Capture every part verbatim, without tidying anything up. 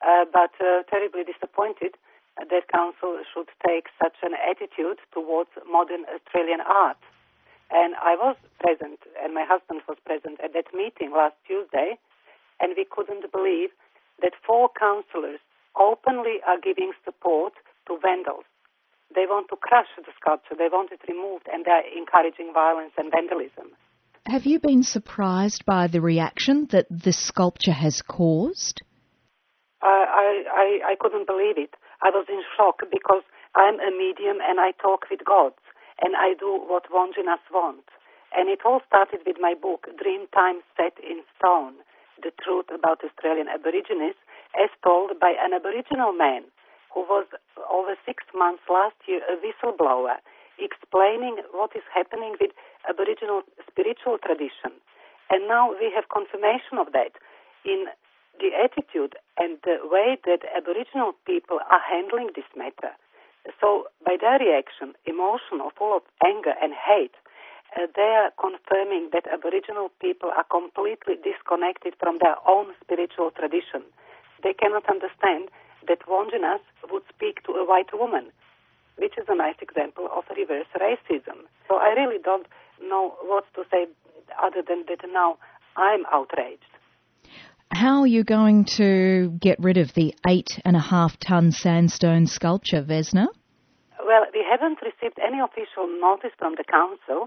uh, but uh, terribly disappointed that council should take such an attitude towards modern Australian art. And I was present, and my husband was present at that meeting last Tuesday, and we couldn't believe that four councillors openly are giving support to vandals. They want to crush the sculpture, they want it removed, and they're encouraging violence and vandalism. Have you been surprised by the reaction that this sculpture has caused? Uh, I, I, I couldn't believe it. I was in shock because I'm a medium and I talk with gods, and I do what Wanjinas want. And it all started with my book, Dreamtime Set in Stone, The Truth About Australian Aborigines, as told by an Aboriginal man who was over six months last year a whistleblower, explaining what is happening with Aboriginal spiritual tradition. And now we have confirmation of that in the attitude and the way that Aboriginal people are handling this matter. So by their reaction, emotional, full of anger and hate, uh, they are confirming that Aboriginal people are completely disconnected from their own spiritual tradition. They cannot understand that Wanjinas would speak to a white woman, which is a nice example of reverse racism. So I really don't know what to say other than that now I'm outraged. How are you going to get rid of the eight and a half ton sandstone sculpture, Vesna? Well, we haven't received any official notice from the council,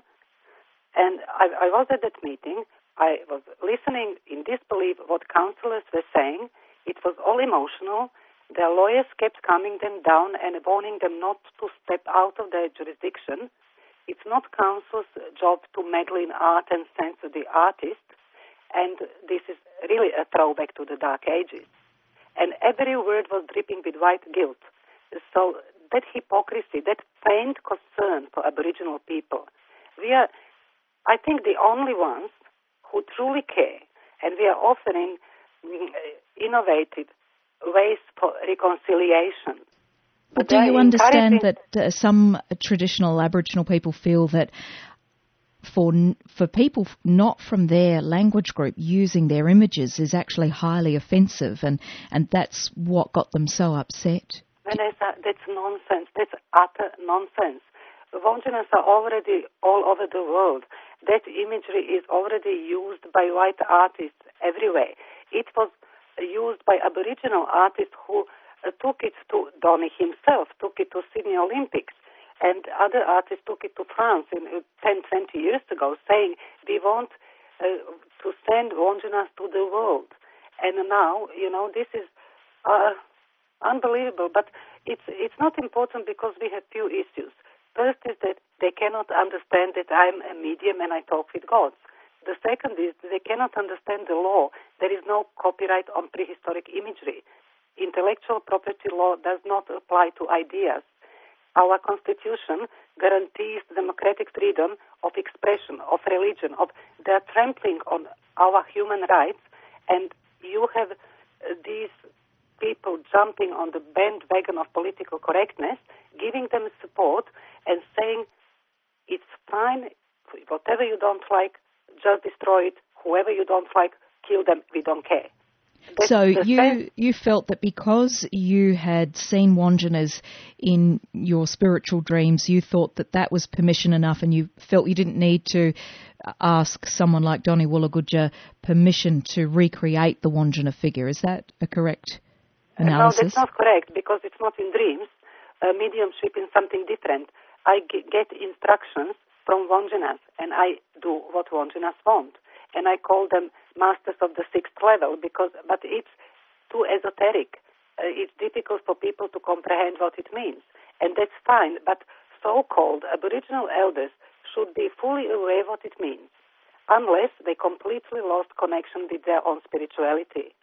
and I, I was at that meeting. I was listening in disbelief what councillors were saying. It was all emotional. Their lawyers kept calming them down and warning them not to step out of their jurisdiction. It's not council's job to meddle in art and censor the artist, and this is really a throwback to the Dark Ages. And every word was dripping with white guilt. So that hypocrisy, that faint concern for Aboriginal people, we are, I think, the only ones who truly care, and we are offering innovative ways for reconciliation. But do you understand that uh, some traditional Aboriginal people feel that for for people not from their language group using their images is actually highly offensive, and, and that's what got them so upset? Vanessa, that's nonsense. That's utter nonsense. Wanjinas are already all over the world. That imagery is already used by white artists everywhere. It was used by Aboriginal artists who uh, took it to, Donny himself took it to Sydney Olympics, and other artists took it to France in, uh, ten, twenty years ago, saying we want uh, to send Wanjinas to the world. And now, you know, this is uh, unbelievable, but it's, it's not important because we have few issues. First is that they cannot understand that I'm a medium and I talk with gods. The second is they cannot understand the law. There is no copyright on prehistoric imagery. Intellectual property law does not apply to ideas. Our constitution guarantees democratic freedom of expression, of religion, of they're trampling on our human rights, and you have uh, these people jumping on the bandwagon of political correctness, giving them support and saying it's fine, whatever you don't like, just destroy it. Whoever you don't like, kill them. We don't care. That's so you you felt that because you had seen Wanjinas in your spiritual dreams, you thought that that was permission enough, and you felt you didn't need to ask someone like Donny Woolagudja permission to recreate the Wandjina figure. Is that a correct analysis? No, that's not correct, because it's not in dreams. Uh, mediumship is something different. I g- get instructions from Wanjinas, and I do what Wanjinas want. And I call them masters of the sixth level, because, but it's too esoteric. Uh, it's difficult for people to comprehend what it means. And that's fine, but so-called Aboriginal elders should be fully aware what it means, unless they completely lost connection with their own spirituality.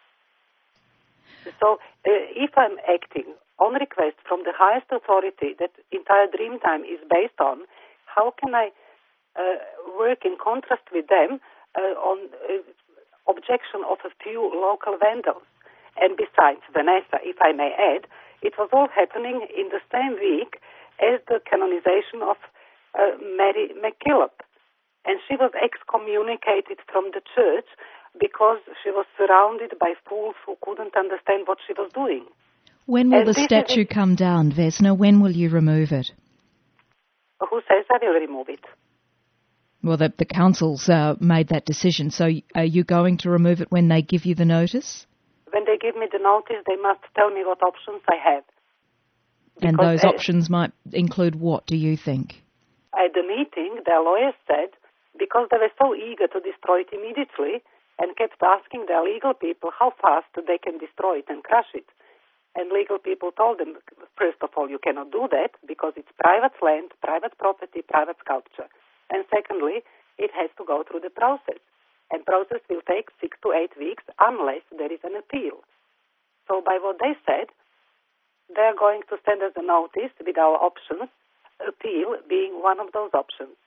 So uh, if I'm acting on request from the highest authority that entire Dreamtime is based on, how can I uh, work in contrast with them uh, on uh, objection of a few local vandals? And besides, Vanessa, if I may add, it was all happening in the same week as the canonization of uh, Mary MacKillop. And she was excommunicated from the church because she was surrounded by fools who couldn't understand what she was doing. When will And the this is statue it. come down, Vesna? When will you remove it? Who says I will remove it? Well, the, the council's uh, made that decision, so are you going to remove it when they give you the notice? When they give me the notice, they must tell me what options I have. And Because, those uh, options might include what, do you think? At the meeting, their lawyers said, because they were so eager to destroy it immediately and kept asking their legal people how fast they can destroy it and crush it. And legal people told them, first of all, you cannot do that because it's private land, private property, private sculpture. And secondly, it has to go through the process. And process will take six to eight weeks unless there is an appeal. So by what they said, they're going to send us a notice with our options, appeal being one of those options.